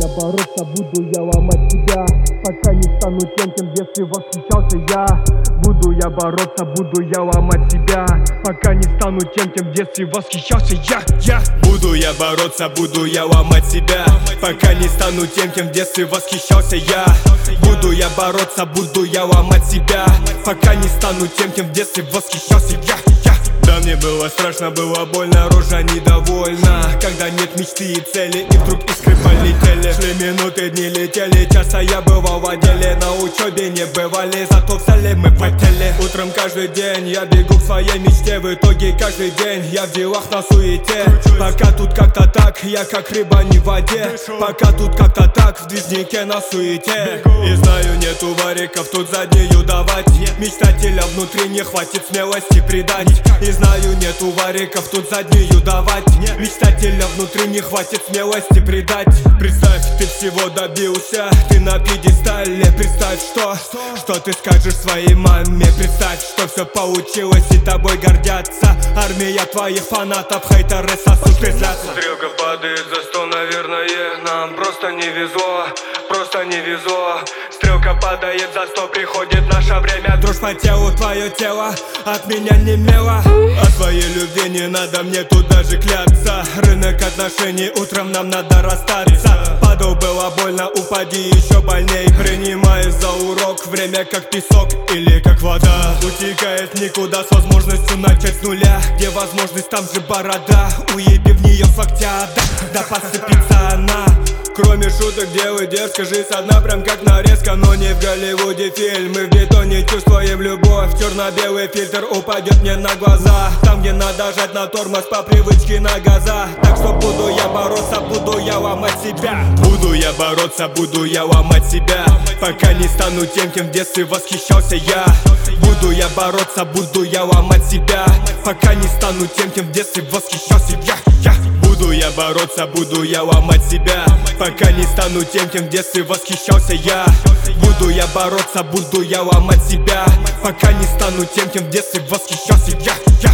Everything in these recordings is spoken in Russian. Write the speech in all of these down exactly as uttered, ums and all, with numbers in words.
я бороться, буду я ломать себя, пока не стану тем, кем в детстве восхищался я. Буду я бороться, буду я ломать себя, пока не стану тем, кем в детстве восхищался я, я. Буду я бороться, буду я ломать себя, пока не стану тем, кем в детстве восхищался я. Буду я бороться, буду я ломать себя, пока не стану тем, кем в детстве восхищался я, я. Да, мне было страшно, было больно, рожа недовольна, когда нет мечты и цели, и вдруг искры полетели. Шли минуты, дни летели, часто я бывал в отделе, на учебе не бывали, зато в зале мы потели. Утром каждый день я бегу к своей мечте, в итоге каждый день я в делах на суете. Пока тут как-то так, я как рыба не в воде, пока тут как-то так, в движнике на суете. И знаю, нету вариков тут заднюю давать, мечтателя внутри не хватит смелости предать. И знаю, нету вариков тут заднюю давать, мечтателя внутри не хватит смелости предать. Представь, ты всего добился, ты на пьедестале. Представь, что, что ты скажешь своей маме. Представь, что все получилось и тобой гордятся. Армия твоих фанатов, хейтеры сосут и злятся. Стрелка падает за сто, наверное, нам просто не везло, просто не везло. Стрелка падает за сто, приходит наше время. Дрожь по телу, твое тело от меня немело. О своей любви не надо мне тут даже кляться. Рынок отношений, утром нам надо расстаться. Падал, было больно, упади еще больней. Принимай за урок время как песок или как вода. Утекает никуда с возможностью начать с нуля. Где возможность, там же борода. Уеби в нее с локтя, да, да посыпется она. Кроме шуток, делай дерзко, жизнь одна прям как нарезка. Но не в Голливуде фильм, мы в бетоне чувствуем любовь. Черно-белый фильтр упадет мне на глаза, там где надо жать на тормоз по привычке на газа. Так что буду я бороться, буду я ломать себя. Буду я бороться, буду я ломать себя, пока не стану тем, кем в детстве восхищался я. Буду я бороться, буду я ломать себя, пока не стану тем, кем в детстве восхищался я, я. Буду я бороться, буду я ломать себя, пока не стану тем, кем в детстве восхищался я. Буду я бороться, буду я ломать себя, пока не стану тем, кем в детстве восхищался я, я.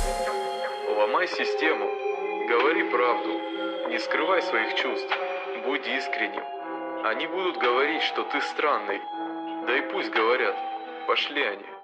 Ломай систему, говори правду, не скрывай своих чувств, будь искренним. Они будут говорить, что ты странный, да и пусть говорят, пошли они.